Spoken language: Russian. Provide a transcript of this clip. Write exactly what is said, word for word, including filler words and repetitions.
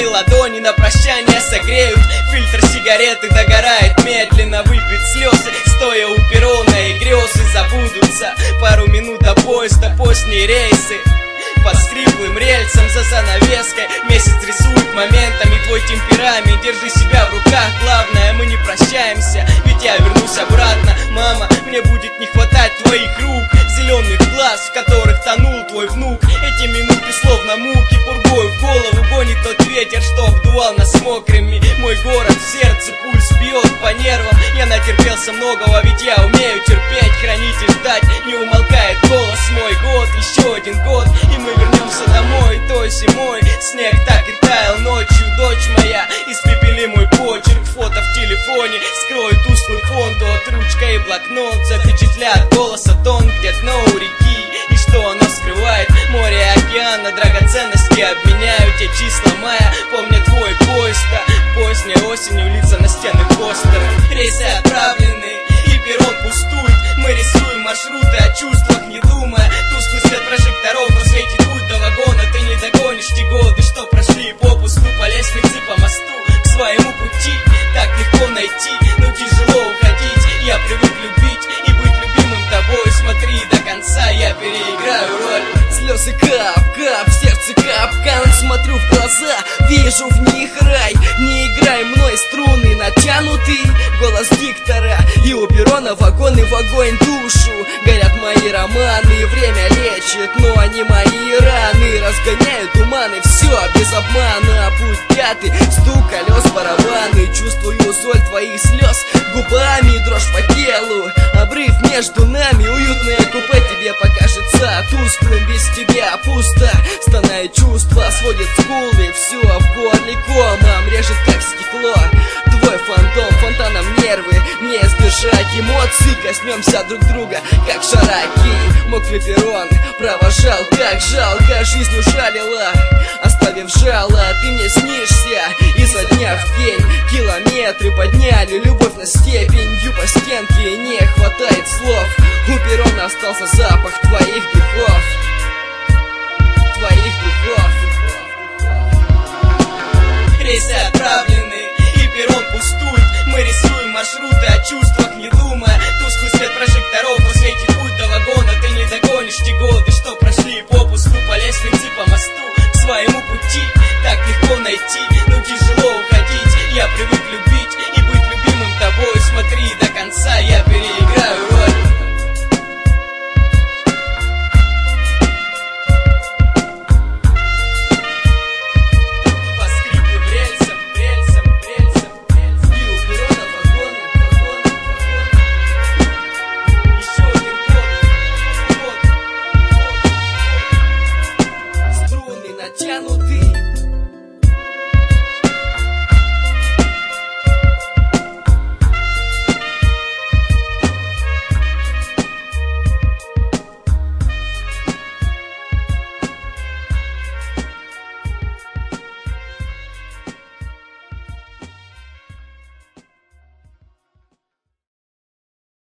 ладони на прощание согреют. Фильтр сигареты догорает медленно, выпить слезы, стоя у перрона, и грезы забудутся. Пару минут до поезда, поздние рейсы. Под скриплым рельсом за занавеской месяц рисует моментами твой темперамент. Держи себя в руках, главное, мы не прощаемся, ведь я вернусь обратно. Мама, мне будет не хватать твоих рук, зеленых глаз, в которых тонул твой внук. Эти минуты словно муки, пургой в голову гонит тот ветер, что обдувал нас мокрыми. Мой город в сердце, пульс бьет по нервам. Я натерпелся многого, ведь я умею терпеть, хранить и ждать. Не умолкает голос мой, год, еще один год, и мы вернемся домой. Той зимой снег так и таял ночью. Дочь моя, испепели мой почерк, фото в телефоне скроет тусклый фон. Тот ручка и блокнот запечатлят голоса тон, где дно у реки. И что оно скрывает? Море и океан на драгоценности обменяют. Те числа мая помнят твой поезд, а поздней осенью лица на стены постеров. Рейсы отправлены и перрон пустует. Мы рисуем маршруты, о чувствах не думая. Тусклый свет прожекторов осветит путь до вагона. Ты не догонишь те годы, что прошли попусту. По лестнице, по мосту к своему пути так легко найти, но тяжело уходить. Я привык любить и быть любимым тобой. Смотри до конца, я переиграю роль. Слезы кап-кап, в сердце капкан. Смотрю в глаза, вижу в них рай. Не играй мной, струны натянуты. Голос диктора, и у перрона вагоны в огонь душу. Горят мои романы, время лечит, но они мои раны. Разгоняют туманы, все без обмана. Путь пятый, стук колес, барабаны. Чувствую соль твоих слез губами, дрожь по телу. Обрыв между нами, уютное купе тебе покажется тусклым. Без тебя пусто, стонает чувства, сводит скулы. Все в горле комом, режет как стекло. Твой фантом, фонтаном нервы. Не сдержать эмоций, коснемся друг друга, как шараки. Мокрый перрон провожал, как жалко. Жизнь ужалила, оставив жало. Ты мне снишься изо дня в день. Километры подняли любовь на степень. По стенке не хватает слов. У перрона остался запах твоих духов. Твоих духов. Рейсы отправлены и перрон пустует. Мы рисуем маршруты, о чувствах не думая. Тусклый свет прожекторов осветит путь до вагона. Ты не догонишь те годы, что прошли попусту. По лестнице, по мосту к своему пути так легко найти, но тяжело уходить. Я привык любить и быть любимым тобой. Смотри до конца, я переиграю роль. Тянут